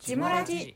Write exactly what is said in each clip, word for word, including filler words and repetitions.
ジモラジ。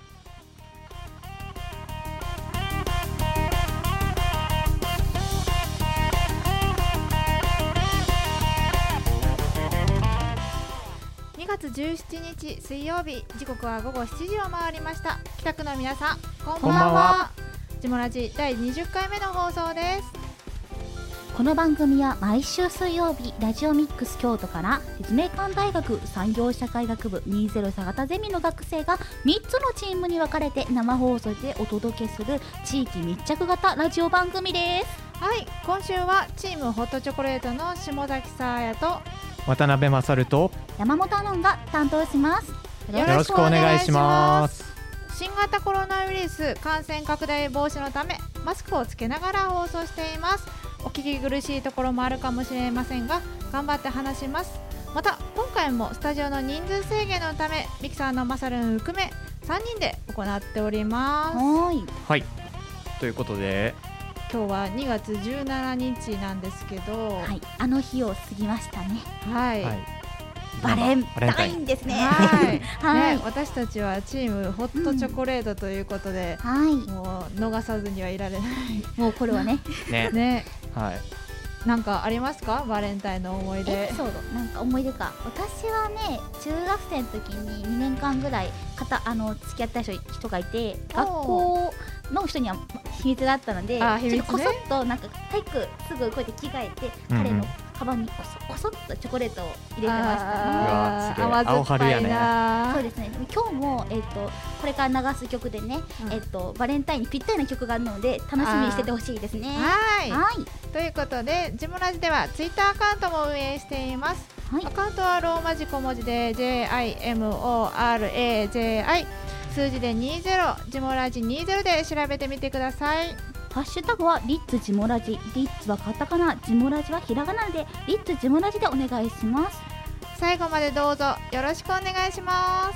にがつじゅうしちにち水曜日、時刻はごごしちじを回りました。北区の皆さん、こんばんは。 こんばんは。 ジモラジだいにじゅっかいめの放送です。 この番組は毎週水曜日、ラジオミックス京都から立命館大学産業社会学部にじゅう佐賀田ゼミの学生がみっつのチームに分かれて生放送でお届けする地域密着型ラジオ番組です。 はい、今週はチームホットチョコレートの下崎さあやと渡辺勝と山本アノンが担当します。 よろしくお願いします。 新型コロナウイルス感染拡大防止のためマスクをつけながら放送しています。お聞き苦しいところもあるかもしれませんが頑張って話します。また今回もスタジオの人数制限のためミキサーのマサルン含めさんにんで行っております。 はい、 はい、ということで今日はにがつじゅうしちにちなんですけど、 はい、あの日を過ぎましたね。 はい、はい、 バレンタインですね。 はいはい、 ね、私たちはチームホットチョコレートということで、 うん、はい、 もう逃さずにはいられないもうこれはねねね、 はい、 なんかありますか、バレンタインの思い出。 エピソードなんか思い出か。私はね、中学生の時ににねんかんぐらいかたあの付き合った人がいて、学校の人には秘密だったので、 あ、秘密ね、 ちょっとこそっとなんか体育すぐこうやって着替えて、うんうん、彼のカバンにこそこそっとチョコレートを入れてましたね。 あー、甘酸っぱいな。 そうですね。でも今日も、えー、とこれから流す曲でね、うん、えー、とバレンタインにぴったりな曲があるので楽しみにしててほしいですね。 はい、 はい、 ということでジモラジではツイッターアカウントも運営しています。はい、アカウントはローマ字小文字で ジェイアイエムオーアールエージェイアイ、 数字でにじゅう、ジモラジにじゅうで調べてみてください。 ハッシュタグはリッツジモラジ、リッツはカタカナ、ジモラジはひらがなでリッツジモラジでお願いします。 最後までどうぞよろしくお願いします。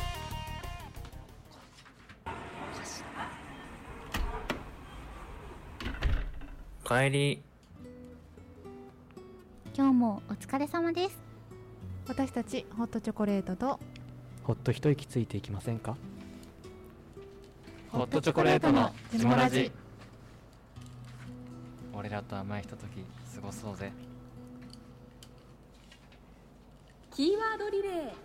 帰り。 今日もお疲れ様です。 私たちホットチョコレートとほっと一息ついていきませんか。 ホットチョコレートのジモラジ。 俺らと甘いひととき過ごそうぜ。 キーワードリレー。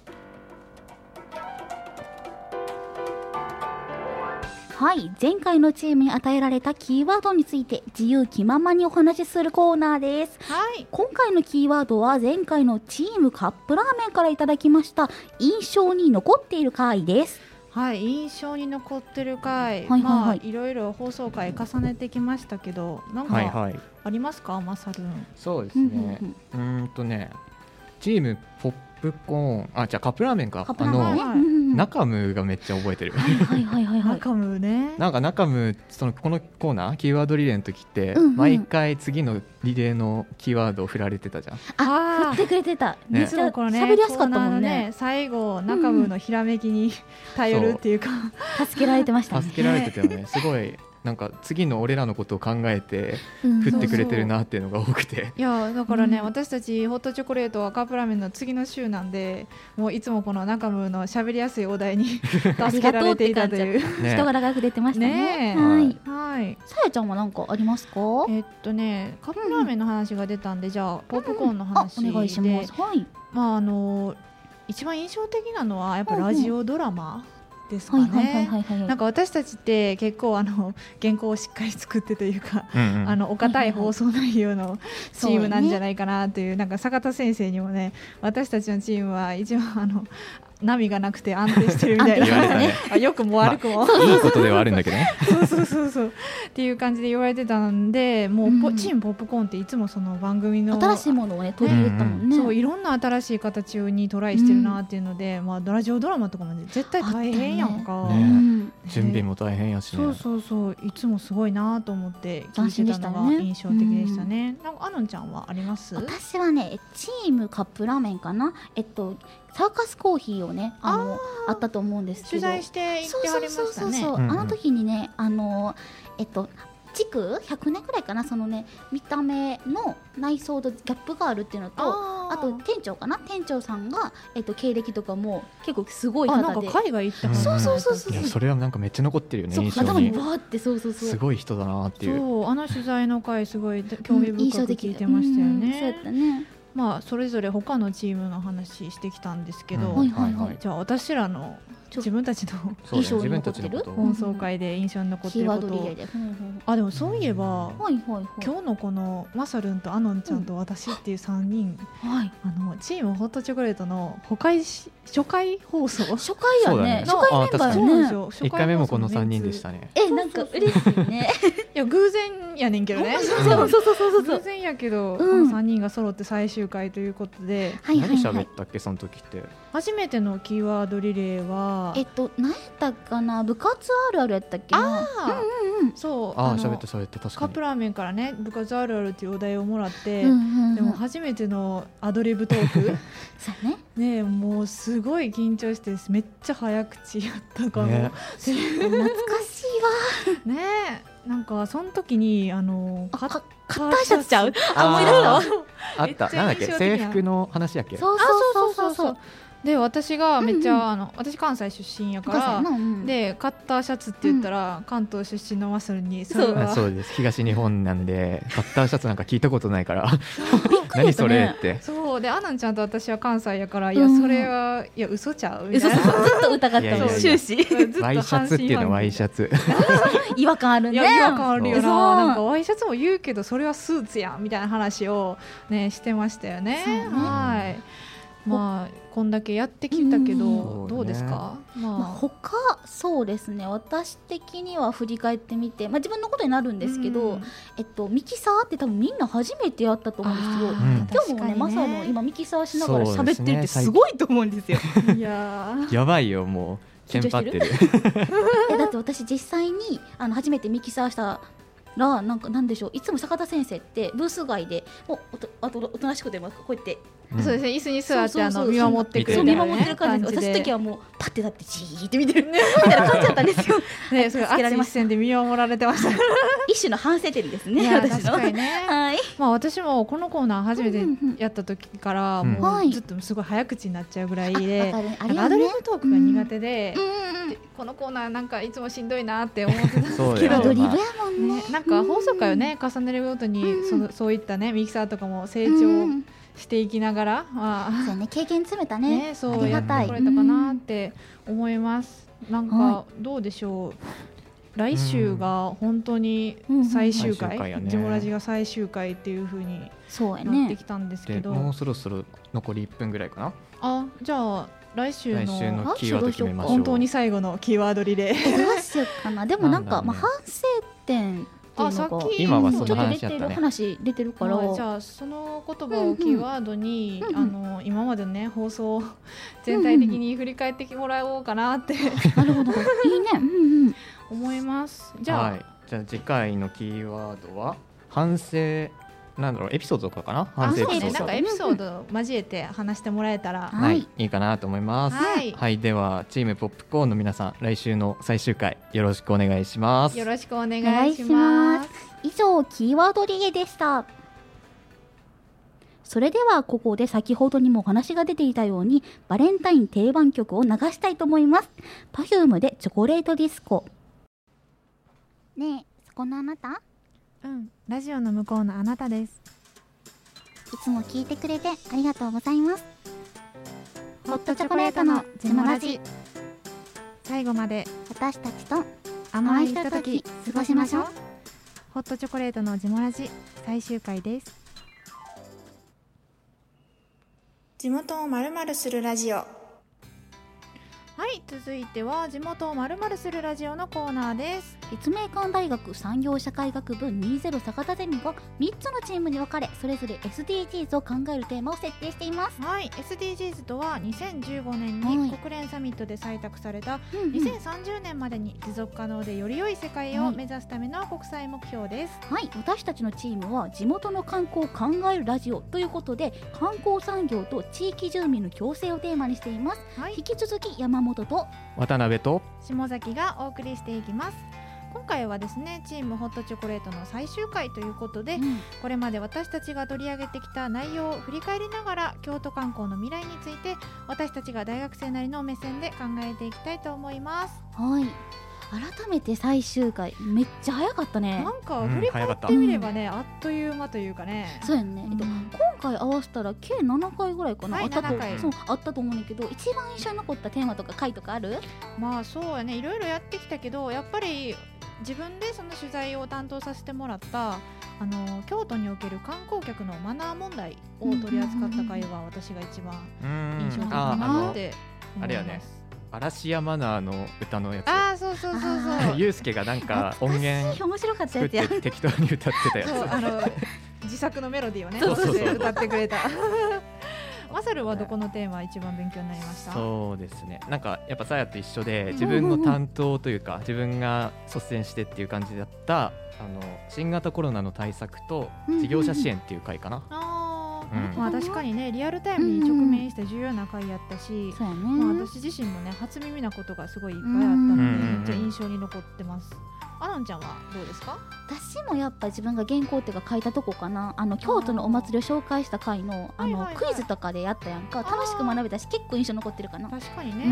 はい、前回のチームに与えられたキーワードについて自由気ままにお話しするコーナーです。 はい、 今回のキーワードは前回のチームカップラーメンからいただきました印象に残っている回です。 はい、印象に残ってる回、 はいはいはい、 まあいろいろ放送回重ねてきましたけど、なんかありますか、マサルン。 そうですね、うーんとね、チームポップコーン、あ、じゃあカップラーメンか、 カップラーメン、 あの、 はい、 ナカムがめっちゃ覚えてる。 はいはいはいはい、 ナカムね。 なんかナカム、そのこのコーナーキーワードリレーの時って、 うんうん、 毎回次のリレーのキーワードを振られてたじゃん。 あ、振ってくれてた。 ね、いつもこのね、 喋りやすかったもんね。 ね、最後ナカムのひらめきに頼るっていうか、 うん、助けられてましたね。 助けられてたよね。すごい。なんか次の俺らのことを考えて振ってくれてるなっていうのが多くて、うん、そうそう、 いやだからね、 うん、 私たちホットチョコレートはカップラーメンの次の週なんで、もういつもこのナカムの喋りやすいお題に助けられていたという人柄が出てましたね。 ね、 はい、 はい、 さやちゃんは何かありますか。 えっとね、カップラーメンの話が出たんで、うん、じゃあポップコーンの話で、 うん、お願いします。はい、 まああの一番印象的なのはやっぱラジオドラマ、うんうんですかね。なんか私たちって結構あの原稿をしっかり作ってというか、うんうん、あのお堅い放送内容のチームなんじゃないかなという、なんか坂田先生にもね、私たちのチームは一応あの波がなくて安定してるみたいなね、あ、良くも悪くも、 まあ、いいことではあるんだけどね。 そうそうそうそうっていう感じで言われてたんで、もう、うん、チームポップコーンっていつもその番組の新しいものをね取り入れたもんね。 そう、いろんな新しい形にトライしてるなっていうので、うん、まあラジオドラマとかも、ね、絶対大変やんか、 ねね、準備も大変やしね。 そうそうそう、いつもすごいなと思って聞いてたのが印象的でしたね。なんかアノンちゃんはあります？ 私はね、チームカップラーメンかな、えっとサーカスコーヒーをね、あの あ, あったと思うんですけど、 取材して行ってはりましたね。 そうそうそうそう、うんうん、あの時にね、あのえっと築ひゃくねんくらいかな、そのね見た目の内装とギャップがあるっていうのと、 あ, あと店長かな、店長さんが、えっと、経歴とかも結構すごい方で、 あなんか海外行った、 そうそうそうそう、 いやそれはなんかめっちゃ残ってるよね、 そう印象頭ににバーって、そうそうそう、 すごい人だなっていう。 そうあの取材の回すごい興味深く聞いてましたよね、 うん、そうやったね。 まあそれぞれ他のチームの話してきたんですけど、 うんはいはいはい、 じゃあ私らの自分たちのそう印象に自分残ってるたちのことを放送回で印象に残ってキーワることを、 ードリレーで、うんうん、 あでもそういえば、 はいはいはい、 今日のこのマサルンとアノンちゃんと私っていうさんにん、 はい、 あのチームホットチョコレートの初回し初回放送初回やね、 そうだね初回メンバーそうなんですやね。 よ、 いっかいめもこのさんにんでしたね。 えなんか嬉しいね。 いや偶然やねんけどね、 そうそうそうそうそう偶然やけど、 うんこのさんにんが揃って最終回ということで、 はいはい何はい。 喋ったっけその時って。 初めてのキーワードリレーはえっと何やったかな、部活あるあるやったっけな。 あーうんうんそうああの喋った喋った確かに。 カップラーメンからね部活あるあるっていうお題をもらって、 うんうんうん、 でも初めてのアドリブトークそうね。 ねもうすごい緊張してめっちゃ早口やったかも、 ね懐かしいわ。 ねなんかその時にあのカッあかタカッターシャツちゃう？ ああ思い出したわ。 あったなんだっけめっちゃ印象的な制服の話やっけ。 そうあそうそうそう。 で私がめっちゃ、 うんうんあの私関西出身やかお母さらんやな、うん、 でカッターシャツって言ったら、関東出身のマッスルにそれはあそうです東日本なんでカッターシャツなんか聞いたことないからびっくり何そしたねれって。 そうでアナンちゃんと私は関西やから、いうんやそれはいや嘘ちゃうみ嘘たいなそうずっと疑ったいやいやいやの終始ずっとワイシャツっていうのはワイシャツ。 違和感あるね。 いや違和感あるよな、 そうなんかワイシャツも言うけどそれはスーツやんみたいな話をねしてましたよね。 そうねはいまあこんだけやってきたけど、 うんどうですか？ まあ、 まあ他そうですね、私的には振り返ってみて、まあ、自分のことになるんですけど、 うんえっと、ミキサーって多分みんな初めてやったと思うんですけど、 あー今日もね確かにねマサも今ミキサーしながらそうですね喋ってるってすごいと思うんですよ。 いやーやばいよもうテンパってる。 えだって私実際にあの初めてミキサーしたらなんかなんでしょう、いつも坂田先生ってブース外でもうおとあとおとなしくてもこうやってうんそうですね椅子に座ってあそうそうそうの見守ってくれそうるみたいなね見守ってる感じで、私の時ははもうパッて立ってじーって見てるみたいな感じだったんですよ。 ねそれ熱い視助けられました線で見守られてました。 一種の反省点ですね、 いや私の。 確かにね。 はい。 まあ私もこのコーナー初めてうんうんうんやった時からうんもはいうずっとすごい早口になっちゃうぐらいあで、 わかるあなんかアドリれよねブトークが苦手でう、んうんうんでこのコーナーなんかいつもしんどいなって思ってたんですそうけどだよねアドリブやもんね。 ね、なんか放送回をね重ねるごとにうんそそういったねミキサーとかも成うんう長んしていきながら、まあそうね、経験詰めたね。 ね、そあうやってりがたい。 これたかなって思います。なんかはどうでしょう。来週が本当に最終うん最終回回、 やねジモラジが最終回っていう風にそうやね。 なってきたんですけど、 でもうそろそろ残りいっぷんぐらいかな。 あ、じゃあ来週来週ののキーワード決めましょう。 本当に最後のキーワードリレー。 えどうしようかな。でもなんかなんだろうねまあ反省点っていうのがあさっき今はそのちょっと出てる話やったね。 話出てるから。 はいじゃあその言葉をキーワードに、 うんうんあの今までのね放送を全体的に振り返ってもらおうかなってなるほど。いいね。うんうん。 思います。じゃあ、 はい、じゃあ次回のキーワードは反省なんだろうエピソードとかかな。反あそうね、 省エピソードなんかエピソードを交えて話してもらえたら、 ははいい、いいかなと思います。 はいはい、ではチームポップコーンの皆さん来週の最終回よろしくお願いします。 よろしくお願お願いしいしま。 ますす。以上キーワードリレーでした。それではここで先ほどにもお話が出ていたようにバレンタイン定番曲を流したいと思います。 パフューム でチョコレートディスコ。ねえそこのあなた、 うん、ラジオの向こうのあなたです。 いつも聞いてくれてありがとうございます。 ホットチョコレートのジモラジ、最後まで私たちと甘いひととき過ごしましょう。ホットチョコレートのジモラジ最終回です。地元をまるまるするラジオ。はい、続いては地元をまるまるするラジオのコーナーです。 立命館大学産業社会学部にじゅう坂田ゼミがみっつのチームに分かれそれぞれ エスディージーズ を考えるテーマを設定しています。 はい、エスディージーズ とはにせんじゅうごねんはいに国連サミットで採択されたうんうんにせんさんじゅうねんまでに持続可能でより良い世界を目指すための国際目標です。 はい、私たちのチームは地元の観光を考えるラジオということで観光産業と地域住民の共生をテーマにしています。 はい引、き続き山本と渡辺と下崎がお送りしていきます。 今回はですねチームホットチョコレートの最終回ということで、うん、これまで私たちが取り上げてきた内容を振り返りながら京都観光の未来について私たちが大学生なりの目線で考えていきたいと思います。 はい、改めて最終回めっちゃ早かったね。 なんか振り返ってみればね、うん、あっという間というかね。 そうやね、うん、えっと、今回合わせたら計ななかいぐらいかな、はい、あったと、そうあったと思うんだけど、一番印象に残ったテーマとか回とかある？ まあそうやね、いろいろやってきたけどやっぱり自分でその取材を担当させてもらったあの京都における観光客のマナー問題を取り扱った回が私が一番印象的だなって思います。 あれやね、嵐山マナーの歌のやつ。 あーそうそうそうそうゆうすけがなんか音源面白かったやつや適当に歌ってたやつ。 そうあの自作のメロディーをねそうそうそう歌ってくれた。マサルはどこのテーマ一番勉強になりました？ そうですね、なんかやっぱさやと一緒で自分の担当というか自分が率先してっていう感じだったあの新型コロナの対策と事業者支援っていう回かな。 あ、うん、まあ確かにねリアルタイムに直面した重要な回やったし、うんうんまあ、私自身もね初耳なことがすごいいっぱいあったので、めっちゃ印象に残ってます。アロンちゃんはどうですか？ 私もやっぱ自分が原稿っていうか書いたとこかな、あの京都のお祭りを紹介した回のあの、はいはいはい、クイズとかでやったやんか、楽しく学べたし結構印象残ってるかな。 確かにね、 うん、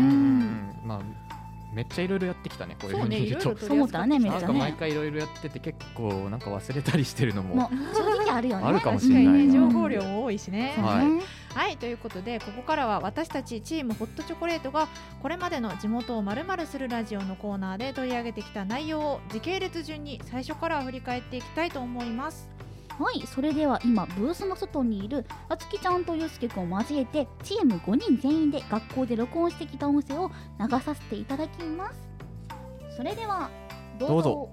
まあめっちゃいろいろやってきたね、こういうふうに見ると。 そう思ったらね、めっちゃね。 なんか毎回いろいろやってて結構なんか忘れたりしてるのもも正直あるよね。 あるかもしれないな。 確かにね、情報量も多いしね。 はい、 はい、ということでここからは私たちチームホットチョコレートがこれまでの地元を丸々するラジオのコーナーで取り上げてきた内容を時系列順に最初から振り返っていきたいと思います。 はい、それでは今ブースの外にいるあつきちゃんとゆうすけくんを交えてチームごにん全員で学校で録音してきた音声を流させていただきます。それではどうぞ。どうぞ。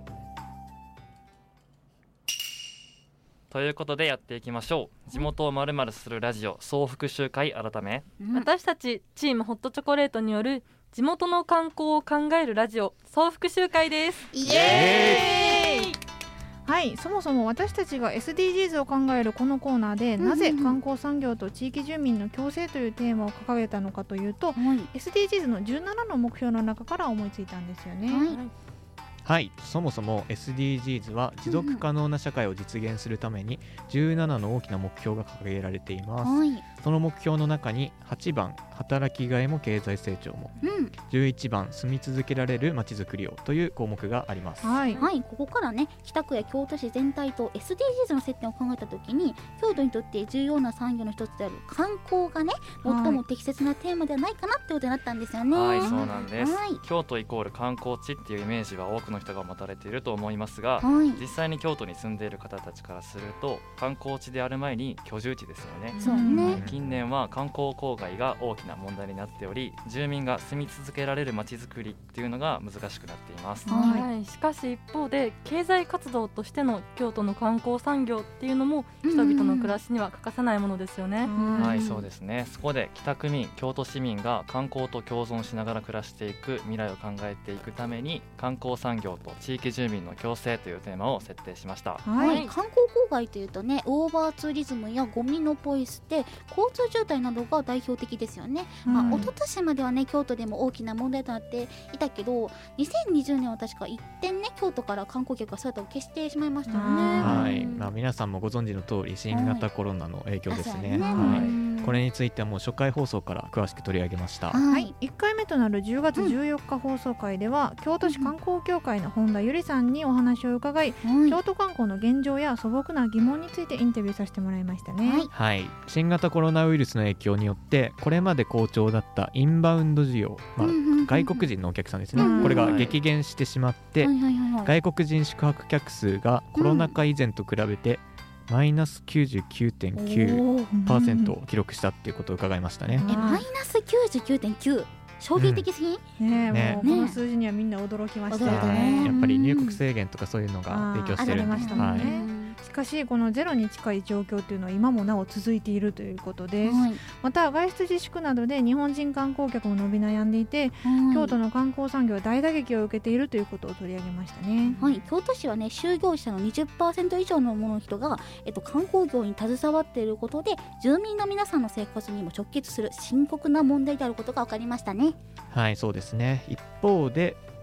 ということでやっていきましょう。地元をまるまるするラジオ総復習会改め、 うん、私たちチームホットチョコレートによる地元の観光を考えるラジオ総復習会です。 イエーイ。 はい、そもそも私たちが エスディージーズ を考えるこのコーナーで、うんうんうん、なぜ観光産業と地域住民の共生というテーマを掲げたのかというと、はい、エスディージーズ のじゅうななの目標の中から思いついたんですよね。はい、 はい、そもそも エスディージーズ は持続可能な社会を実現するためにじゅうななの大きな目標が掲げられています。はい、その目標の中にはちばん働きがいも経済成長も、うん、じゅういちばん住み続けられるまちづくりをという項目があります。 はい、はい、ここからね北区や京都市全体と エスディージーズ の接点を考えたときに京都にとって重要な産業の一つである観光がね最も適切なテーマではないかなってことになったんですよね。 はい、そうなんです。はい、京都イコール観光地っていうイメージは多くの人が持たれていると思いますが、はい、実際に京都に住んでいる方たちからすると観光地である前に居住地ですよね。 そうね。 近年は観光郊外が大きな問題になっており、住民が住み続けられるまちづくりっていうのが難しくなっています。 はいはい、しかし一方で経済活動としての京都の観光産業っていうのも人々の暮らしには欠かせないものですよね。 はい、そうですね。そこで北区民、京都市民が観光と共存しながら暮らしていく未来を考えていくために観光産業と地域住民の共生というテーマを設定しました。 はい、観光郊外というとねオーバーツーリズムやゴミのポイ捨て、交通渋滞などが代表的ですよね。うん、まあ、一昨年まではね京都でも大きな問題となっていたけどにせんにじゅうねんは確か一点ね京都から観光客が姿を消してしまいましたよね。 はい、まあ、皆さんもご存知の通り新型コロナの影響ですね。はい、これについてはもう初回放送から詳しく取り上げました。 はい、いっかいめとなるじゅうがつじゅうよっか放送回では、うん、京都市観光協会の本田ゆりさんにお話を伺い、はい、京都観光の現状や素朴な疑問についてインタビューさせてもらいましたね。 はい、はい、新型コロナウイルスの影響によってこれまで好調だったインバウンド需要、まあ、外国人のお客さんですね、これが激減してしまって、はいはいはいはい、外国人宿泊客数がコロナ禍以前と比べて、うん、マイナス きゅうじゅうきゅうてんきゅうパーセント を記録したっていうことを伺いましたね。 えマイナス きゅうじゅうきゅうてんきゅう、衝撃的すぎ、 うんねね、もうこの数字にはみんな驚きましたよね。やっぱり入国制限とかそういうのが影響してるんで、はい、 しかしこのゼロに近い状況というのは今もなお続いているということです。はい、また外出自粛などで日本人観光客も伸び悩んでいて、はい、京都の観光産業は大打撃を受けているということを取り上げましたね。 はい、京都市はね就業者の にじゅっパーセント 以上のもの人が、えっと、観光業に携わっていることで住民の皆さんの生活にも直結する深刻な問題であることが分かりましたね。 はい、そうですね。一方で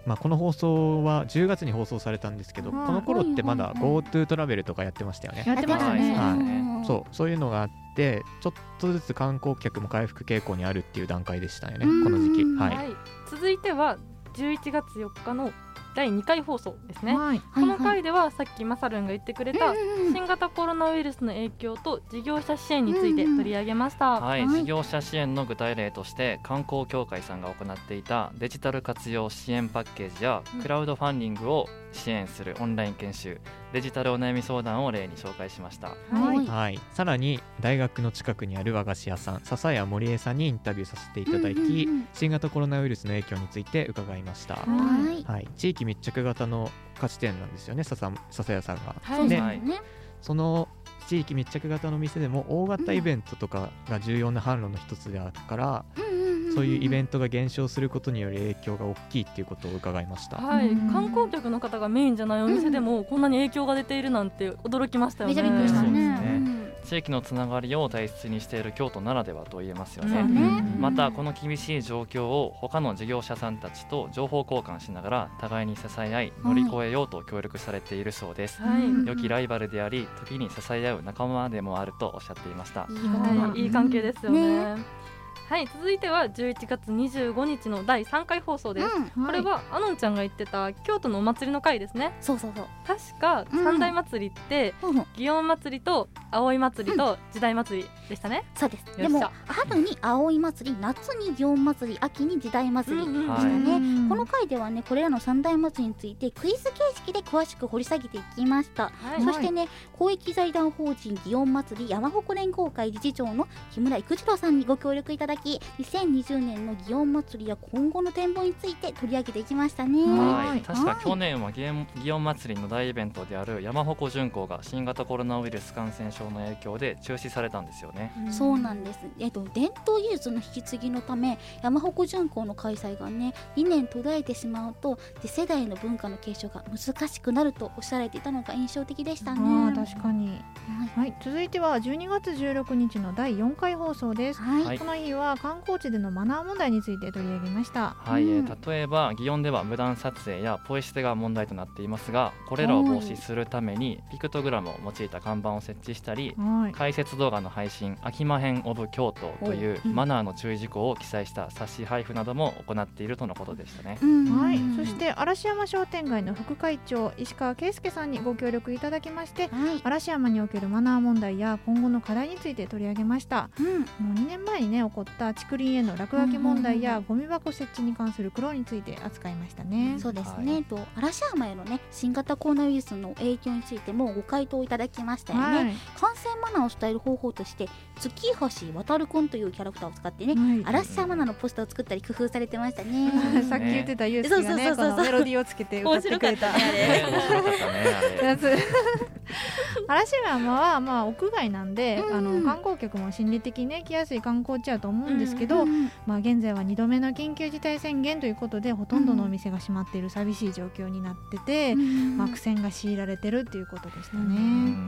まあ、この放送はじゅうがつに放送されたんですけど、この頃ってまだ GoTo トラベルとかやってましたよね。 やってましたね、 はい、そう、そういうのがあってちょっとずつ観光客も回復傾向にあるっていう段階でしたよね、この時期、はいはい、 続いてはじゅういちがつよっかのだいにかい放送ですね、 はい、 この回ではさっきマサルンが言ってくれた新型コロナウイルスの影響と事業者支援について取り上げました、 はい、事業者支援の具体例として観光協会さんが行っていたデジタル活用支援パッケージやクラウドファンディングを支援するオンライン研修、デジタルお悩み相談を例に紹介しました。 はい、はい、さらに大学の近くにある和菓子屋さん笹谷森江さんにインタビューさせていただき、うんうんうん、新型コロナウイルスの影響について伺いました。はい、はい、地域密着型の菓子店なんですよね、笹谷さんが、 はいね、 はい、 その地域密着型の店でも大型イベントとかが重要な販路の一つであるから、うんうん、そういうイベントが減少することによる影響が大きいっていうことを伺いました。 はい、観光客の方がメインじゃないお店でもこんなに影響が出ているなんて驚きましたよね。 めちゃびっくりしたね。 地域のつながりを大切にしている京都ならではと言えますよね、うん、またこの厳しい状況を他の事業者さんたちと情報交換しながら互いに支え合い乗り越えようと協力されているそうです、はい、良きライバルであり時に支え合う仲間でもあるとおっしゃっていました。 はい、いい関係ですよね。はい、続いてはじゅういちがつにじゅうごにちのだいさんかい放送です、うん、これはあのんちゃんが言ってた京都のお祭りの回ですね。 そうそうそう、 確か三大祭りって、うん、祇園祭りと葵祭りと時代祭りでしたね、 うん、そうです。でも春に葵祭り、夏に祇園祭り、秋に時代祭りでしたね、うんうん、この回ではねこれらの三大祭りについてクイズ形式で詳しく掘り下げていきました、はい、そしてね公益財団法人祇園祭り山鉾連合会理事長の木村育次郎さんにご協力いただきにせんにじゅうねんの祇園祭りや今後の展望について取り上げていきましたね。 はい、確か去年は祇園、祇園祭りの大イベントである山鉾巡行が新型コロナウイルス感染症の影響で中止されたんですよね。 うん、そうなんです、えっと、伝統技術の引き継ぎのため山鉾巡行の開催がねにねん途絶えてしまうと次世代の文化の継承が難しくなるとおっしゃられていたのが印象的でしたね。 あ確かに、はいはい、続いてはじゅうにがつじゅうろくにちのだいよんかい放送です、はい、この日は観光地でのマナー問題について取り上げました。 はい、うん、例えば祇園では無断撮影やポイ捨てが問題となっていますが、これらを防止するためにピクトグラムを用いた看板を設置したり、はい、解説動画の配信秋間編オブ京都というマナーの注意事項を記載した冊子配布なども行っているとのことでしたね。 うん、はい、そして嵐山商店街の副会長石川圭介さんにご協力いただきまして、はい、嵐山におけるマナー問題や今後の課題について取り上げました。うん、もうにねんまえに、ね、起こった竹林への落書き問題やゴミ箱設置に関する苦労について扱いましたね。 そうですね、はい、と嵐山への、ね、新型コロナウイルスの影響についてもご回答いただきましたよね、はい、感染マナーを伝える方法として月橋渡くんというキャラクターを使ってね、はい、嵐山マナーのポスターを作ったり工夫されてましたね。 さっき言ってたユースがねこのメロディーをつけて歌ってくれた。面白かったね嵐山はまあ屋外なんで、うん、あの観光客も心理的に、ね、来やすい観光地だと思うんですけど、うんうんうん、まあ、現在はにどめの緊急事態宣言ということでほとんどのお店が閉まっている寂しい状況になってて、うん、まあ、苦戦が強いられてるっていうことでしたね。うん、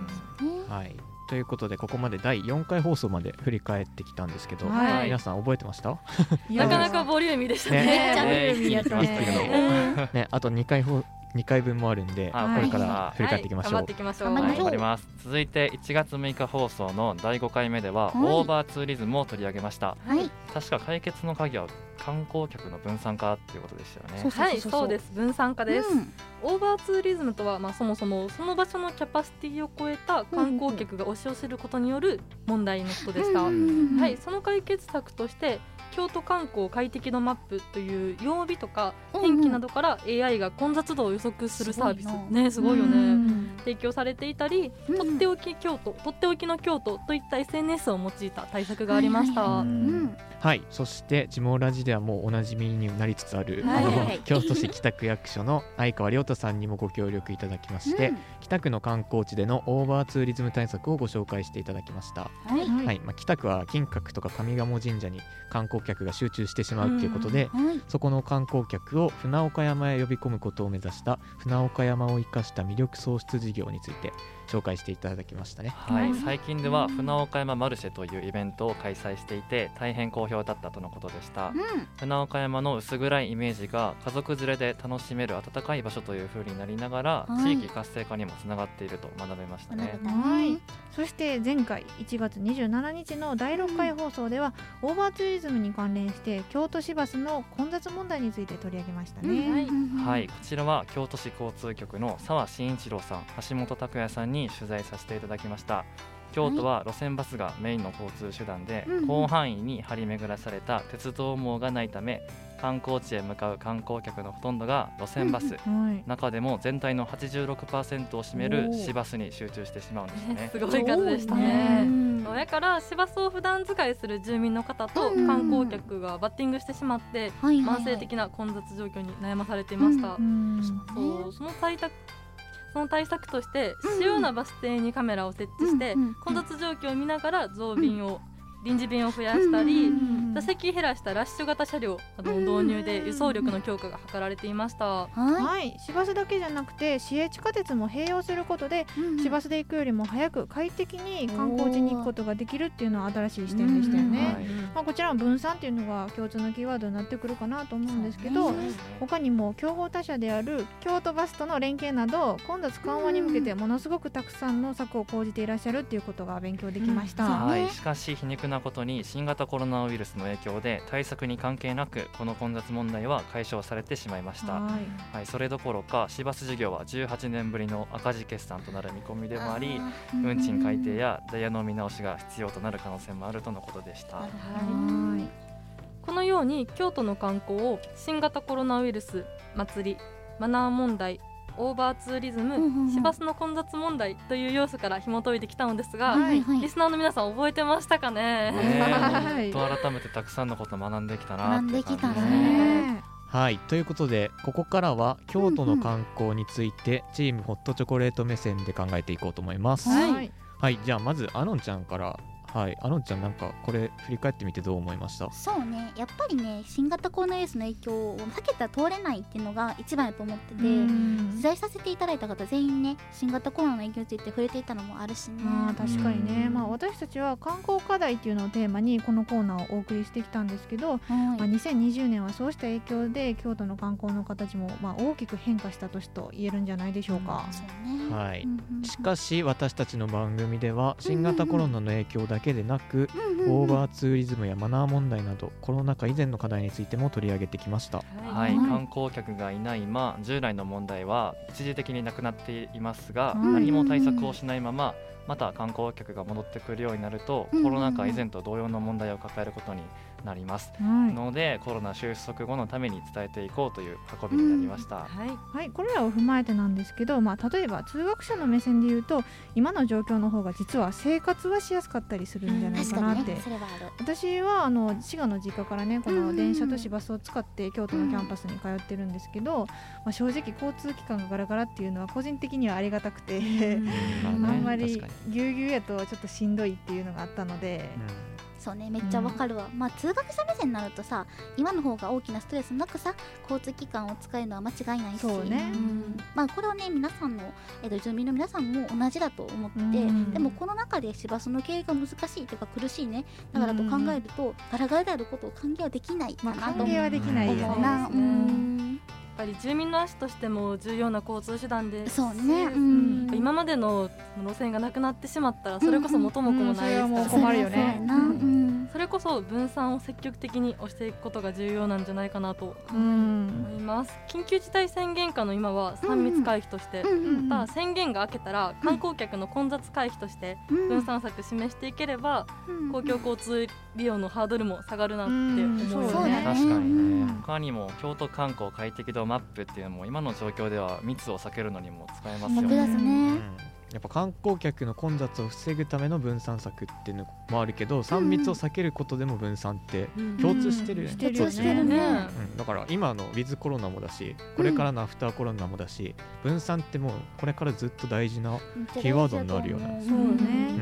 はい、ということでここまでだいよんかい放送まで振り返ってきたんですけど、 はい、 皆さん覚えてました？ なかなかボリューミーでしたね。 めっちゃボリューミーやったね。ね、あとにかいほにかいぶんもあるんで、はい、これから振り返っていきましょう。 はい、頑張っていきましょう。 はい、頑張ります。続いていちがつむいか放送のだいごかいめでは、はい、オーバーツーリズムを取り上げました、はい、確か解決の鍵は観光客の分散化っていうことでしたよね。 そうそうそうそう、はい、そうです、分散化です、うん、オーバーツーリズムとは、まあ、そもそもその場所のキャパシティを超えた観光客が押し寄せることによる問題のことでした、うん、はい、その解決策として京都観光快適度マップという曜日とか天気などから エーアイ が混雑度を予測するサービス、ね、すごいよね、提供されていたり、とっておき京都、とっておきの京都といった エスエヌエス を用いた対策がありました。はい、 はい、そしてジモラジではもうおなじみになりつつある、はい、あの京都市北区役所の相川亮太さんにもご協力いただきまして、うん、北区の観光地でのオーバーツーリズム対策をご紹介していただきました。はい、はい、まあ、北区は金閣とか上賀茂神社に観光客が集中してしまうということで、はい、そこの観光客を船岡山へ呼び込むことを目指した船岡山を生かした魅力創出事業について紹介していただきましたね。 はい、最近では船岡山マルシェというイベントを開催していて大変好評だったとのことでした、うん、船岡山の薄暗いイメージが家族連れで楽しめる温かい場所という風になりながら、はい、地域活性化にもつながっていると学べましたね。 はい、そして前回いちがつにじゅうしちにちのだいろっかい放送では、うん、オーバーツーリズムに関連して京都市バスの混雑問題について取り上げましたね、うんはいはい、こちらは京都市交通局の澤慎一郎さん、橋本拓也さんに取材させていただきました。京都は路線バスがメインの交通手段で、はい、広範囲に張り巡らされた鉄道網がないため観光地へ向かう観光客のほとんどが路線バス、うんはい、中でも全体の はちじゅうろくパーセント を占める市バスに集中してしまうんですね。 すごい数でしたね。だから市バスを普段使いする住民の方と観光客がバッティングしてしまって、うん、慢性的な混雑状況に悩まされていました、うんうん、そうその対策その対策として主要なバス停にカメラを設置して混雑状況を見ながら増便を臨時便を増やしたり、座席減らしたラッシュ型車両の導入で輸送力の強化が図られていました。 はい、市バスだけじゃなくて市営地下鉄も併用することで、うん、市バスで行くよりも早く快適に観光地に行くことができるっていうのは新しい視点でしたよね、はいまあ、こちらの分散っていうのが共通のキーワードになってくるかなと思うんですけど、他にも競合他社である京都バスとの連携など混雑緩和に向けてものすごくたくさんの策を講じていらっしゃるっていうことが勉強できました、 うんはい、しかし皮肉なことに新型コロナウイルスの影響で対策に関係なくこの混雑問題は解消されてしまいました。はい、はい、それどころか市バス事業はじゅうはちねんぶりの赤字決算となる見込みでもあり、運賃改定やダイヤの見直しが必要となる可能性もあるとのことでした。はい、 このように京都の観光を新型コロナウイルス、祭り、マナー問題、オーバーツーリズム、うんうんうん、市バスの混雑問題という要素から紐解いてきたのですが、はいはい、リスナーの皆さん覚えてましたかね。 ねと改めてたくさんのことを学んできたなって感じですね。学んできたね。 はい、ということでここからは京都の観光について、うんうん、チームホットチョコレート目線で考えていこうと思います。はい、はい、じゃあまずアノンちゃんからはい、あのんちゃんなんかこれ振り返ってみてどう思いました？ そうね、やっぱりね新型コロナウイルスの影響を避けたら通れないっていうのが一番やと思ってて、取材させていただいた方全員ね新型コロナの影響について触れていたのもあるしね。 あ確かにね、まあ、私たちは観光課題っていうのをテーマにこのコーナーをお送りしてきたんですけど、はいまあ、にせんにじゅうねんはそうした影響で京都の観光の形もまあ大きく変化した年と言えるんじゃないでしょうか。うんそうねはい、しかし私たちの番組では新型コロナの影響だけでなく、オーバーツーリズムやマナー問題などコロナ禍以前の課題についても取り上げてきました。 はい、観光客がいない今従来の問題は一時的になくなっていますが、何も対策をしないまままた観光客が戻ってくるようになると、コロナ禍以前と同様の問題を抱えることになります、はい、のでコロナ収束後のために伝えていこうという運びになりました、 うんはいはい、これらを踏まえてなんですけど、まあ、例えば通学者の目線で言うと今の状況の方が実は生活はしやすかったりするんじゃないかなって、うんね、は私はあの滋賀の実家からねこの電車と市バスを使って京都のキャンパスに通ってるんですけど、まあ、正直交通機関がガラガラっていうのは個人的にはありがたくて、うん、あんまりぎゅうぎゅうやとちょっとしんどいっていうのがあったので、うんそうねめっちゃわかるわ、うんまあ、通学者目線になるとさ今の方が大きなストレスなくさ交通機関を使えるのは間違いないしそうね、 うんまあ、これはね皆さんの、えー、と住民の皆さんも同じだと思って、うん、でもこの中で市バスの経営が難しいというか苦しいねだからと考えると、うん、ガラガラであることを歓迎はできないかなと思う、まあ、 歓迎はできないよね、 うん、やっぱり住民の足としても重要な交通手段です。 そうね、うん、 今までの路線がなくなってしまったらそれこそ元も子もないですから、 うんうん、それはもう困るよね、 うん、それこそ分散を積極的に推していくことが重要なんじゃないかなと思います、うん、緊急事態宣言下の今はさん密回避として、うん、また宣言が明けたら観光客の混雑回避として分散策示していければ、うん、公共交通利用のハードルも下がるなって思うよね、うん、 そうね確かにね他にも京都観光快適度マップっていうのも今の状況では密を避けるのにも使えますよね、 うんやっぱ観光客の混雑を防ぐための分散策っていうのもあるけど、さん密を避けることでも分散って共通してるよね、 共通してるね、 うん、だから今のウィズコロナもだしこれからのアフターコロナもだし、うん、分散ってもうこれからずっと大事なキーワードになるよね。 そうね、うん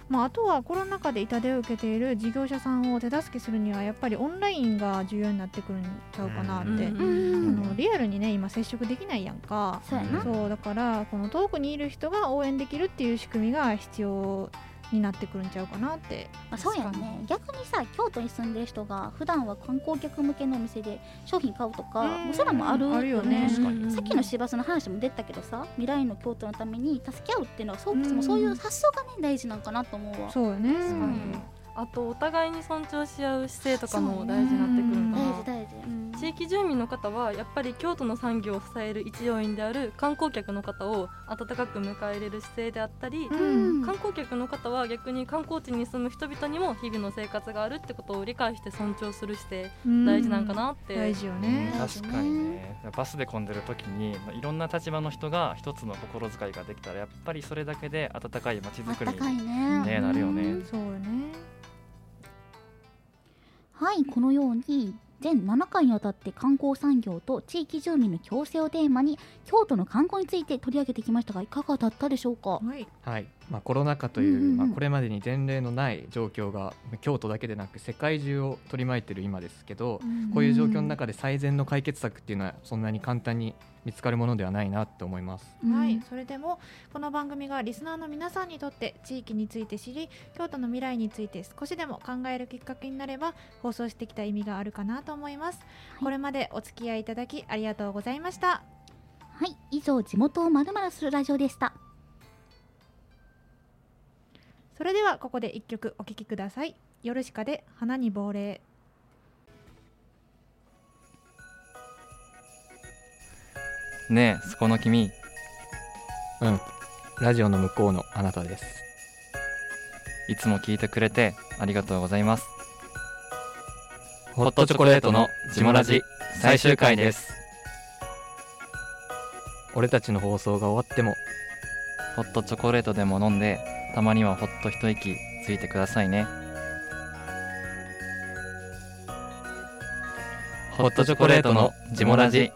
まあ、あとはコロナ禍で痛手を受けている事業者さんを手助けするにはやっぱりオンラインが重要になってくるんちゃうかなって、うん、あのリアルにね今接触できないやんか。 そうやな。 そうだからこの遠くにいる人が応援できるっていう仕組みが必要になってくるんちゃうかなって、 まあ、そうやね。逆にさ京都に住んでる人が普段は観光客向けのお店で商品買うとか、もうそれもあるよね。 あるよね。 さっきの市バスの話も出たけどさ、未来の京都のために助け合うっていうのはそもそもそういう発想がね大事なんかなと思うわ。 そうよね。 あとお互いに尊重し合う姿勢とかも大事になってくるんだな。 大事大事、うん、 地域住民の方はやっぱり京都の産業を支える一要因である観光客の方を温かく迎え入れる姿勢であったり、うん、観光客の方は逆に観光地に住む人々にも日々の生活があるってことを理解して尊重する姿勢、うん、大事なんかなって。 大事よね。 確かにね。バスで混んでる時にいろんな立場の人が一つの心遣いができたらやっぱりそれだけで温かい街づくりに、ねね、なるよね、うん、 そうよね。 はい、このように全ななかいにわたって観光産業と地域住民の共生をテーマに京都の観光について取り上げてきましたがいかがだったでしょうか。 はい、はいまあ、コロナ禍という、うんうんまあ、これまでに前例のない状況が京都だけでなく世界中を取り巻いている今ですけど、うんうん、こういう状況の中で最善の解決策っていうのはそんなに簡単に見つかるものではないなと思います、 うん、はい。それでもこの番組がリスナーの皆さんにとって地域について知り京都の未来について少しでも考えるきっかけになれば放送してきた意味があるかなと思います、はい、これまでお付き合いいただきありがとうございました。 はい、以上地元をまるまるするラジオでした。 それではここで一曲お聴きください。ヨルシカで花に亡霊。 ねえそこの君。 うんラジオの向こうのあなたです。 いつも聞いてくれてありがとうございます。ホットチョコレートのジモラジ最終回です。 俺たちの放送が終わってもホットチョコレートでも飲んでたまにはほっと一息ついてくださいね。ホットチョコレートのジモラジ。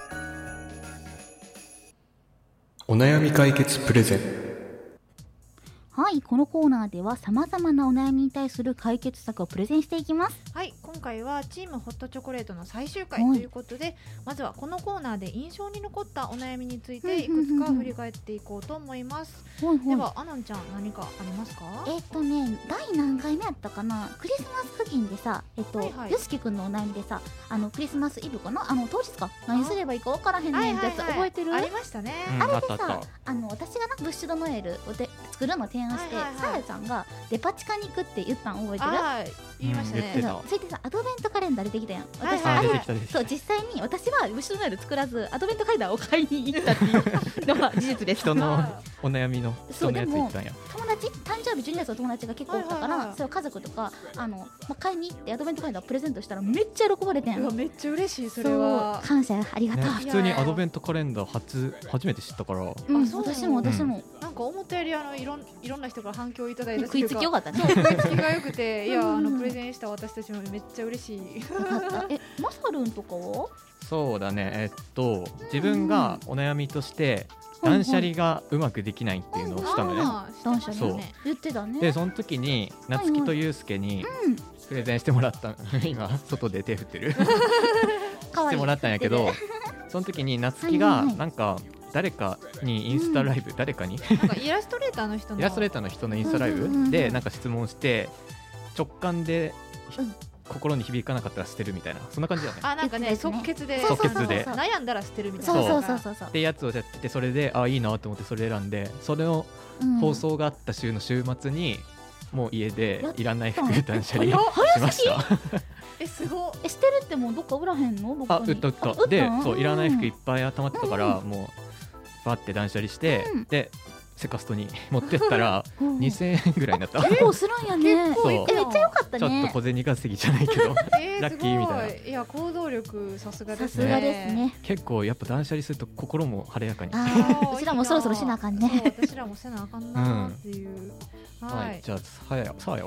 お悩み解決プレゼン。 はい、このコーナーではさまざまなお悩みに対する解決策をプレゼンしていきます。 はい、今回はチームホットチョコレートの最終回ということで、はい、まずはこのコーナーで印象に残ったお悩みについていくつか振り返っていこうと思います。はいはい、ではアナンちゃん何かありますか？ えー、っとね第何回目やったかな、クリスマス付近でさ、えっと、はいはい、よしきくんのお悩みでさ、あのクリスマスイブかな、あの当日か何すればいいか分からへんねんってやつ覚えてる？ ありましたね、 うん、あれでさ、あの私がなブッシュドノエルをで作るのを提案して、はいはいはい、さやちゃんがデパ地下に行くって言ったん覚えてる？ あ言いましたね、 うん、それでさアドベントカレンダー出てきたやん。 私、はいはい、あれそう実際に私はブッシュドノエル作らずアドベントカレンダーを買いに行ったっていうのは事実です。 人のお悩みの人のやつ言ったんや。 友達誕生日じゅうにがつの友達が結構おったから、はいはいはい、それを家族とかあの、まあ、買いに行ってアドベントカレンダーをプレゼントしたらめっちゃ喜ばれてん。 うわめっちゃ嬉しい。それは感謝ありがとう、ね、 普通にアドベントカレンダー初初めて知ったから、 うん、私も私も、 うん、なんか思ったよりあのいろんいろんな人から反響いただいた食いつきよかったね。 食いつきがよくていやあのプレゼンした私たちもめっちゃ嬉しい。 よかったえマサルンとかは？ そうだね、えっと自分がお悩みとして断捨離がうまくできないっていうのをしたのね。 断捨離ね言ってたね。 でその時に夏希とゆうすけにプレゼンしてもらった、今外で手振ってるしてもらったんやけど、その時に夏希がなんか誰かにインスタライブ、うん、誰かになんかイラストレーターの人のイラストレーターの人のインスタライブでなんか質問して直感で、うん心に響かなかったら捨てるみたいな、そんな感じだよね。 あなんかね即決で即決で悩んだら捨てるみたいな。 そうそうそうそうってやつをやってて、それであいいなと思ってそれ選んで、それの放送があった週の週末にもう家でいらない服断捨離しました。 えすごい。え捨てるってもうどっか売らへんの？ あ売った売ったで、そういらない服いっぱい溜まってたから、もうバって断捨離して、でセカストに持ってったらにせんえんぐらいになった。 結構するんやね。そうめっちゃ良かったね。 ちょっと小銭稼ぎじゃないけどラッキーみたいな。 いや行動力さすがですね。さすがですね。 結構やっぱ断捨離すると心も晴れやかに。 うちらもそろそろしなあかんね。 私らもせなあかんなっていう。 はい。じゃあさやさやは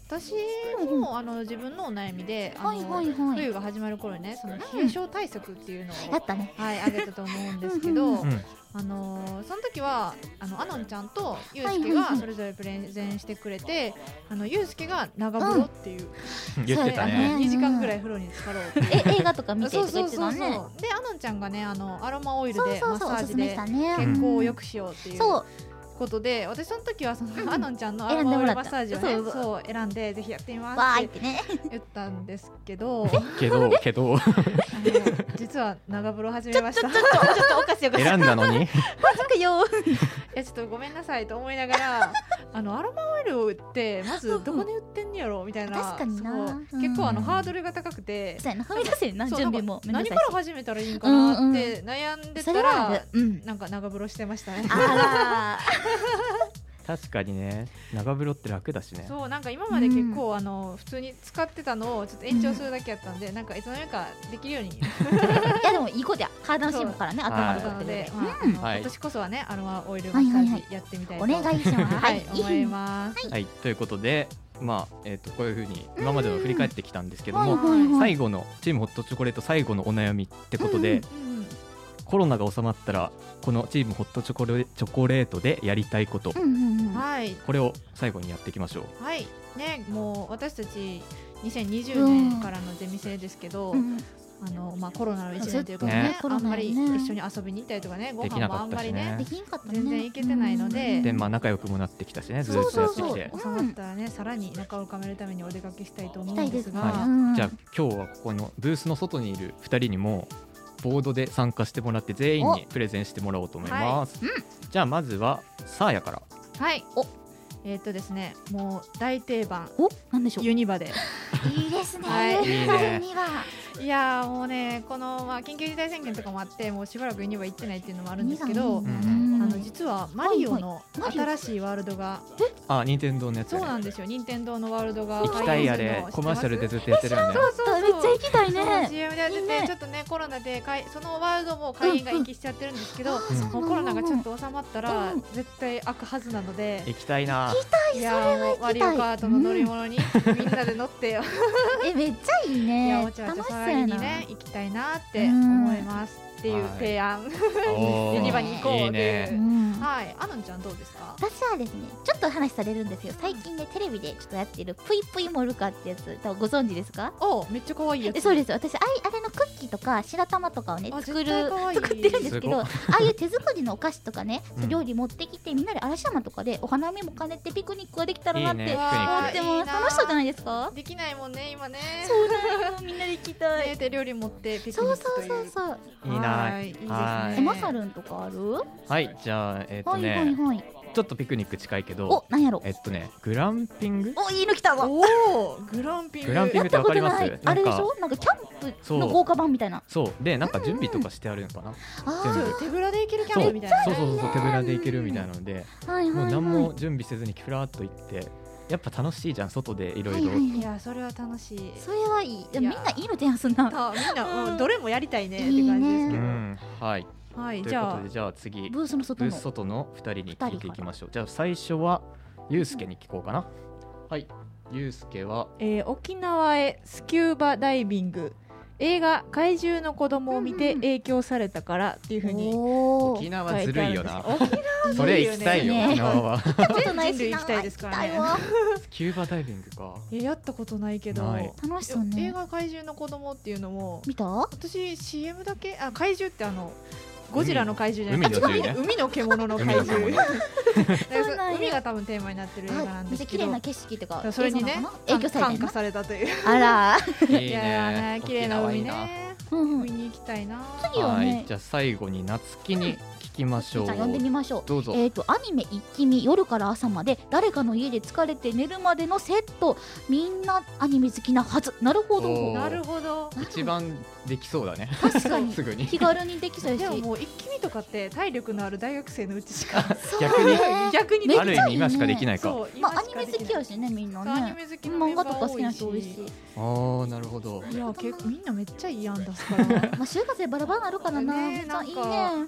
私もあの自分のお悩みで、あの冬が始まる頃にね、その冷え性対策っていうのをやったね、 はい、あげたと思うんですけど、あのその時はあのアノンちゃんとユウスケがそれぞれプレゼンしてくれて、あのユウスケが長風呂っていう言ってたね。 にじかんぐらい風呂に浸かろうってえ映画とか見てとか言ってたね。 でアノンちゃんがね、あのアロマオイルでマッサージで健康を良くしようっていうことで、私その時はそのアノンちゃんのアロマオイルマッサージをね、そう選んでぜひやってみますって言ったんですけど、 けどけど実は長風呂始めました。 ちょっとちょっとおかしいおかしい。 選んだのに。 マジかよ。 いやちょっとごめんなさいと思いながら、あのアロマオイルを売ってまずどこで売ってんやろみたいな、 確かにな、 結構あのハードルが高くて、 そうやな、踏み出せんな、準備も何から始めたらいいんかなって悩んでたら、なんか長風呂してましたね。 あら確かにね、長風呂って楽だしね。 そう、なんか今まで結構、うん、あの普通に使ってたのをちょっと延長するだけやったんで、うん、なんかいつの間にかできるようにいやでもいい子じゃ体の芯からね、頭のことで、 今年こそはね、アロマオイルマッサージやってみたいと、はいはいはい、 お願いしますはい、思います、 はいはい、ということで、まあえー、とこういうふうに今までの振り返ってきたんですけども、うん、最後のチームホットチョコレート最後のお悩みってことで、うんうん、コロナが収まったらこのチームホットチョコレ、チョコレートでやりたいこと、うんうんうん、はい、これを最後にやっていきましょう。 はいね、もう私たちにせんにじゅうねんからのゼミ生ですけど、うん、あのまあ、コロナのいちねんということで、ね、あんまり一緒に遊びに行ったりとかね、ご飯もあんまりね全然行けてないので、 で、まあ、仲良くもなってきたしね、ずっとやってきて、 収まったらね、さらに仲を深めるためにお出かけしたいと思うんですが、 はい、じゃあ今日はここのブースの外にいるふたりにもボードで参加してもらって全員にプレゼンしてもらおうと思います、はい、うん、じゃあまずはサーヤから。 はい、おえー、っとですね、もう大定番、 お、なんでしょう、 ユニバでいいですね、 はい、 ユニバ、ユニバ、 いやもうね、この、まあ、緊急事態宣言とかもあってもうしばらくユニバ行ってないっていうのもあるんですけど、うん、あの実はマリオの新しいワールドが、 あ、任天堂のやつ、ね、 そうなんですよ、任天堂のワールドが行きたい、あれコマーシャルでずっとやってるよね。 そうそうそう、めっちゃ行きたいね。 シーエム でやってて、いいね、ちょっとねコロナでかいそのワールドも会員が延期しちゃってるんですけど、うんうん、もうコロナがちょっと収まったら、うん、絶対開くはずなので行きたいな。 行きたい、それは行きたい。 マリオカートの乗り物に、うん、みんなで乗ってよえ、めっちゃいいね。 いや、お茶わちゃ騒ぎにね行きたいなって思いますっていう提案、ユニバに行こうっていう、うん、はい、アノンちゃんどうですか？ 私はですね、ちょっと話されるんですよ、最近ねテレビでちょっとやってるぷいぷいモルカってやつ、ご存知ですか？ お、めっちゃ可愛いやつ。 そうです、私ああれのクッキーとか白玉とかをね作る作ってるんですけど、ああいう手作りのお菓子とかね、うん、料理持ってきてみんなで嵐山とかでお花見も兼ねてピクニックができたらなって思ってます。楽しそうじゃないですか？ できないもんね今ね。 そうだよ、みんなで行きたい。 ね、手料理持ってピクニックという。そうそうそうそう。 いいな。 いいですね。 え、マサルンとかある？ はい、じゃあえっとね、 はいはいはい、 ちょっとピクニック近いけど、 お、なんやろ、 えっとね、グランピング。 お、いいの来たわ。 おお、グランピング。 グランピングってわかります？ あれでしょ、なんかキャンプの豪華版みたいな。 そうで、なんか準備とかしてあるのかな。 あ、手ぶらで行けるキャンプみたいな。 そうそうそう、手ぶらで行けるみたいなので、もう何も準備せずにふらっと行って。やっぱ楽しいじゃん、外でいろいろ。 いや、それは楽しい。 それはいい。みんないいの提案すんな。 みんなどれもやりたいねって感じですけど。 はい。はい、ということで、じゃあ次ブースの外のブース外のふたりに聞いていきましょう。じゃあ最初はゆうすけに聞こうかな。はい、ゆうすけは、 えー、沖縄へスキューバダイビング、映画怪獣の子供を見て影響されたからっていう風に。 沖縄ずるいよな。それ行きたいよ、沖縄は。 全人類行きたいですからね。 スキューバダイビングか。 え、やったことないけど楽しそうね。 映画怪獣の子供っていうのも見た？ 私 シーエム だけ、あ、怪獣ってあのゴジラの怪獣じゃない、 海の、海の獣の怪獣海が多分テーマになってる映画なんですけど、 綺麗な景色とかそれにね影響され感化されたという。 あらいやね、綺麗な海ね、海に行きたいな。 次はね、 じゃあ最後に夏希に聞きましょう。 じゃあ読んでみましょう。 どうぞ。 えっとアニメ一気見、夜から朝まで誰かの家で疲れて寝るまでのセット、みんなアニメ好きなはず。なるほどなるほど。 一番できそうだね。 確かにすぐに気軽にできそうし。 でももう一気見とかって体力のある大学生のうちしか逆に逆にある意味今しかできないか。 まあアニメ好きやしね、みんなね。 アニメ好きの漫画とか好きな人多いし。 ああ、なるほど。 いや、結構みんなめっちゃいい案出すから。 まあ就活でバラバラなるからな。めっちゃいいね。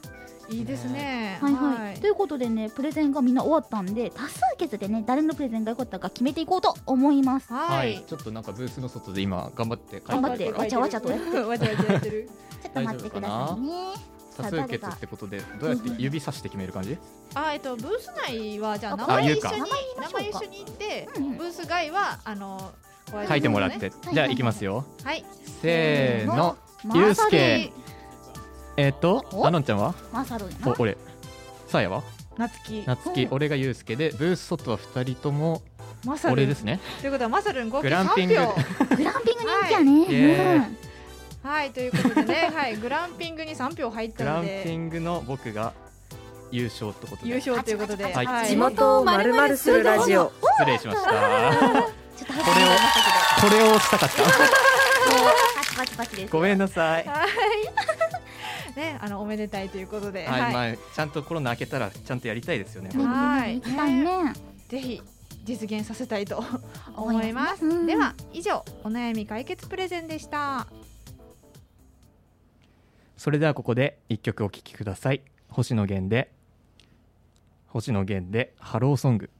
いいですね。 はいはい、はい、ということでね、プレゼンがみんな終わったんで、多数決でね、誰のプレゼンが良かったか決めていこうと思います。 はい、はい、ちょっとなんかブースの外で今頑張って書いて頑張ってわちゃわちゃとやってわちゃわちゃやってるちょっと待ってくださいね。 多数決ってことでどうやって指さして決める感じ？ あ、えっとブース内はじゃあ名前一緒に名前一緒に行って、うんうん、ブース外はあの書いてもらって、じゃあ行きますよ。 はい。 せーの、ゆうすけ。えっと、あのんちゃんは？ マサル。 お、俺。さやは？ なつき。 なつき、俺がゆうすけで、ブース外は二人とも俺ですね。 ということはマサルン合計さんぴょう。グランピング。 グランピング人気やね。 はい、ということでね、はい、グランピングにさんぴょう入ったので、 グランピングの僕が優勝ってことで、 優勝ということで、 はい、 地元を丸々するラジオ。 失礼しました。これをこれをしたかった。 パチパチパチです。 ごめんなさい。 はい。ね、あのおめでたいということで、 はい、はい、まあちゃんとコロナ明けたらちゃんとやりたいですよね。 はい、 行きたいね。 ぜひ実現させたいと思います。うん、では以上お悩み解決プレゼンでした。 それではここで一曲お聴きください。星野源で星野源でハローソング。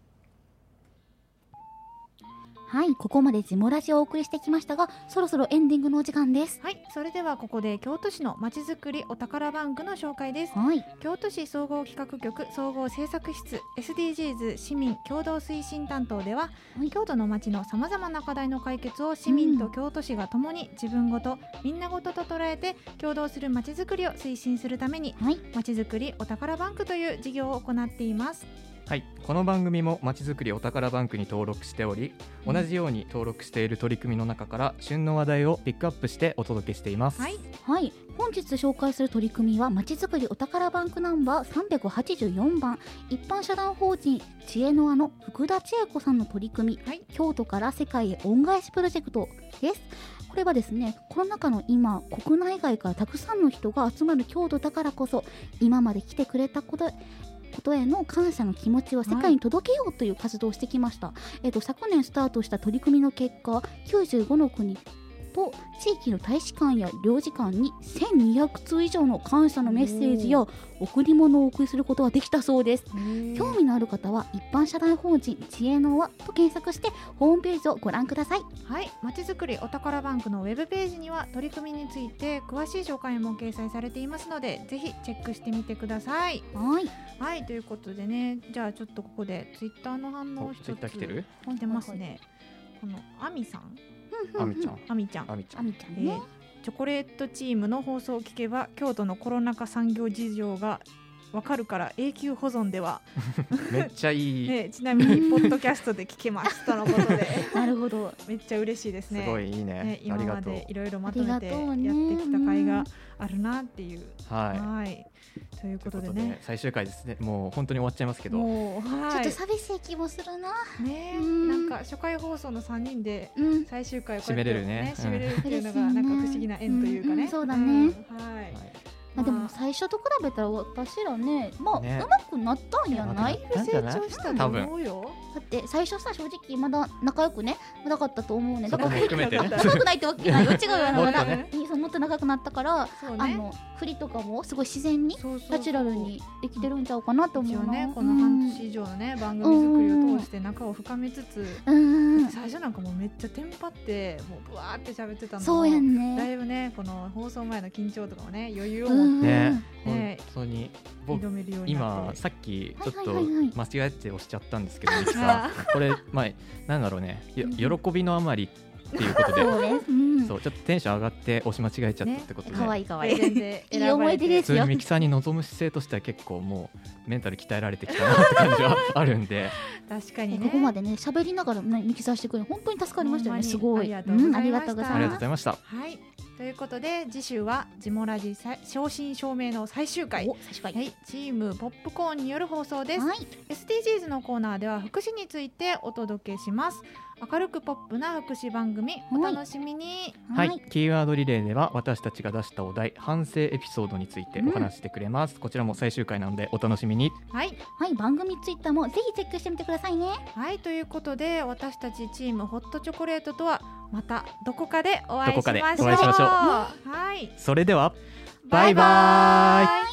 はい、ここまでジモラジをお送りしてきましたが、そろそろエンディングのお時間です。 はい、それではここで京都市のまちづくりお宝バンクの紹介です。 はい、 京都市総合企画局総合制作室 エスディージーズ 市民共同推進担当では、はい、京都の街のさまざまな課題の解決を市民と京都市がともに自分ごとみんなごとと捉えて共同するまちづくりを推進するために、はい、まちづくりお宝バンクという事業を行っています。 はい、この番組もまちづくりお宝バンクに登録しており、うん、同じように登録している取り組みの中から旬の話題をピックアップしてお届けしています。 はい、 はい、本日紹介する取り組みはまちづくりお宝バンクナンバーさんびゃくはちじゅうよんばん、一般社団法人知恵の輪の福田千恵子さんの取り組み、はい、京都から世界へ恩返しプロジェクトです。これはですね、コロナ禍の今、国内外からたくさんの人が集まる京都だからこそ、今まで来てくれたことことへの感謝の気持ちを世界に届けようという活動をしてきました。はい、えーと、昨年スタートした取り組みの結果、きゅうじゅうごの国と地域の大使館や領事館にせんにひゃくつう以上の感謝のメッセージや贈り物をお送りすることができたそうです。興味のある方は一般社団法人知恵の輪と検索してホームページをご覧ください。 はい、まちづくりお宝バンクのウェブページには取り組みについて詳しい紹介も掲載されていますので、ぜひチェックしてみてください。 はい、 はい、ということでね、じゃあちょっとここでツイッターの反応を一つ来てる来てますね。このアミさんあみちゃんあみちゃんあみちゃん、 ね、えー、 チョコレートチームの放送を聞けば京都のコロナ禍産業事情がわかるから永久保存ではめっちゃいい、 ね、ちなみにポッドキャストで聞けますとのことでなるほど、 めっちゃ嬉しいですね。 すごいいいね、ね、 今までいろいろまとめてやってきた甲斐があるなっていう、 はい、 はい、ということでね、 最終回ですね。もう本当に終わっちゃいますけど、 もう、はい、 ちょっと寂しい気もするな、 ね、なんか初回放送のさんにんで最終回を締めれるね、 締めれるっていうのがなんか不思議な縁というかね、 そうだね、 はい、 まあ、でも最初と比べたら私らね、まあ、ね、うまくなったんやない？ 成長したと思うよ。 だって最初さ、正直まだ仲良くねなかったと思うね。 だから含めてね、 うまくないってわけないよ、違うよ、まだね、 もっと仲良くなったから、ね、あの振りとかもすごい自然にナチュラルにできてるんちゃうかなと思うな。 ね、この半年以上のね、番組作りを通して仲を深めつつ、うん、最初なんかもうめっちゃテンパってもうブワーって喋ってたの。 そうやんね。 だいぶね、この放送前の緊張とかもね、余裕を持ってね、 ね、本当に僕今さっきちょっと間違えて押しちゃったんですけど、ミキさんこれ、まあ、なんだろうね、喜びのあまりっていうことでそうね、うん、そうちょっとテンション上がって押し間違えちゃったってことで、 かわいいかわいい、 いい思い出ですよ。 普通にミキさんに臨む姿勢としては結構もうメンタル鍛えられてきたなって感じはあるんで確かにね、 ここまでね喋りながら、ね、ミキさんしてくれる本当に助かりましたよね。すごい、 ありがとうございました、 うん、ありがとうございました。 はい、ということで次週はジモラジ正真正銘の最終回、 最終回、 はい、チームポップコーンによる放送です。はい、エスディージーズ のコーナーでは福祉についてお届けします。明るくポップな福祉番組、お楽しみに。 はい、はい、キーワードリレーでは私たちが出したお題反省エピソードについてお話してくれます。うん、こちらも最終回なのでお楽しみに。 はい、 はい、番組ツイッターもぜひチェックしてみてくださいね。 はい、ということで私たちチームホットチョコレートとはまたどこかでお会いしましょう。 どこかでお会いしましょう。 はい、 それではバイバイ。